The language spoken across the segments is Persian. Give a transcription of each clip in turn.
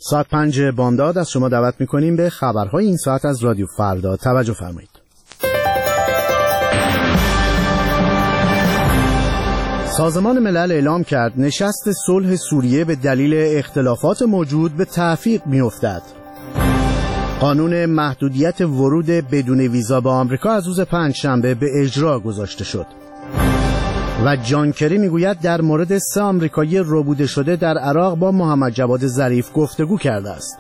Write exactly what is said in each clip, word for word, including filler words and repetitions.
ساعت پنج بامداد از شما دعوت میکنیم به خبرهای این ساعت از رادیو فردا. توجه فرمایید. سازمان ملل اعلام کرد نشست صلح سوریه به دلیل اختلافات موجود به تعویق میافتد. قانون محدودیت ورود بدون ویزا به آمریکا از روز پنجشنبه به اجرا گذاشته شد. و جان کری میگوید در مورد سه آمریکایی ربوده شده در عراق با محمد جواد ظریف گفتگو کرده است.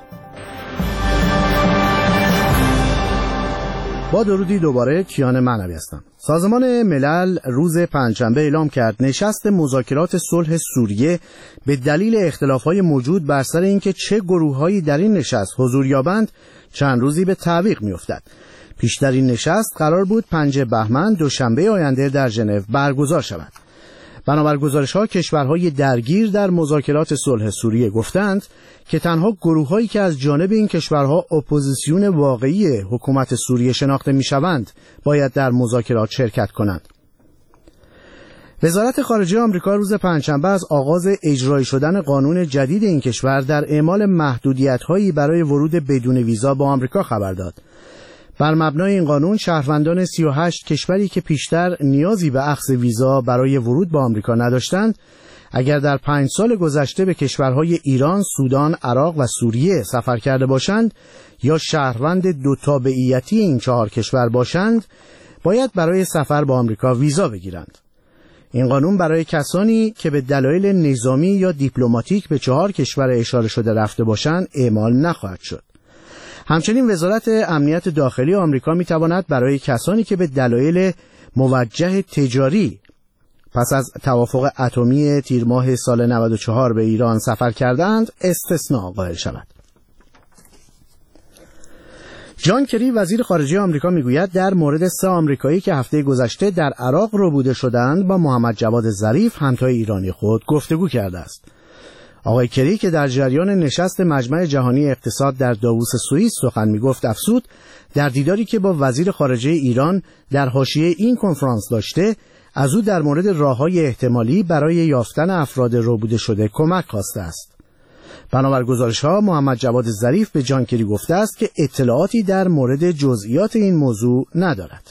با درودی دوباره کیان معنوی هستم. سازمان ملل روز پنجشنبه اعلام کرد نشست مذاکرات صلح سوریه به دلیل اختلافات موجود بر سر اینکه چه گروه‌هایی در این نشست حضور یابند چند روزی به تعویق می‌افتد. پیشترین نشست قرار بود پنجم بهمن دوشنبه آینده در ژنو برگزار شود. بنابر گزارش‌ها کشورهای درگیر در مذاکرات صلح سوریه گفتند که تنها گروه‌هایی که از جانب این کشورها اپوزیسیون واقعی حکومت سوریه شناخته می‌شوند باید در مذاکرات شرکت کنند. وزارت خارجه آمریکا روز پنجشنبه از آغاز اجرایی شدن قانون جدید این کشور در اعمال محدودیت‌هایی برای ورود بدون ویزا به آمریکا خبر داد. بر مبنای این قانون شهروندان سی و هشت کشوری که پیشتر نیازی به اخذ ویزا برای ورود به آمریکا نداشتند، اگر در پنج سال گذشته به کشورهای ایران، سودان، عراق و سوریه سفر کرده باشند یا شهروند دو تابعیتی این چهار کشور باشند، باید برای سفر به آمریکا ویزا بگیرند. این قانون برای کسانی که به دلایل نظامی یا دیپلماتیک به چهار کشور اشاره شده رفته باشند اعمال نخواهد شد. همچنین وزارت امنیت داخلی آمریکا می‌تواند برای کسانی که به دلایل موجه تجاری پس از توافق اتمی تیر ماه سال نود و چهار به ایران سفر کردند استثناء قائل شود. جان کری وزیر خارجه آمریکا میگوید در مورد سه آمریکایی که هفته گذشته در عراق ربوده شدند با محمد جواد ظریف همتای ایرانی خود گفتگو کرده است. آقای کری که در جریان نشست مجمع جهانی اقتصاد در داووس سوئیس سخن میگفت افزود در دیداری که با وزیر خارجه ایران در حاشیه این کنفرانس داشته از او در مورد راه‌های احتمالی برای یافتن افراد ربوده شده کمک خواسته است. بنابر گزارش‌ها محمد جواد ظریف به جان کری گفته است که اطلاعاتی در مورد جزئیات این موضوع ندارد.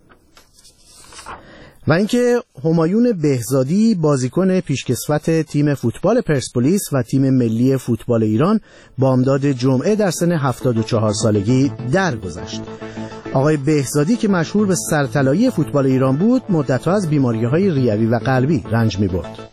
و اینکه همایون بهزادی بازیکن پیشکسوت تیم فوتبال پرسپولیس و تیم ملی فوتبال ایران بامداد جمعه در سن هفتاد و چهار سالگی درگذشت. آقای بهزادی که مشهور به سرطلایی فوتبال ایران بود مدت‌ها از بیماری‌های ریوی و قلبی رنج می‌برد.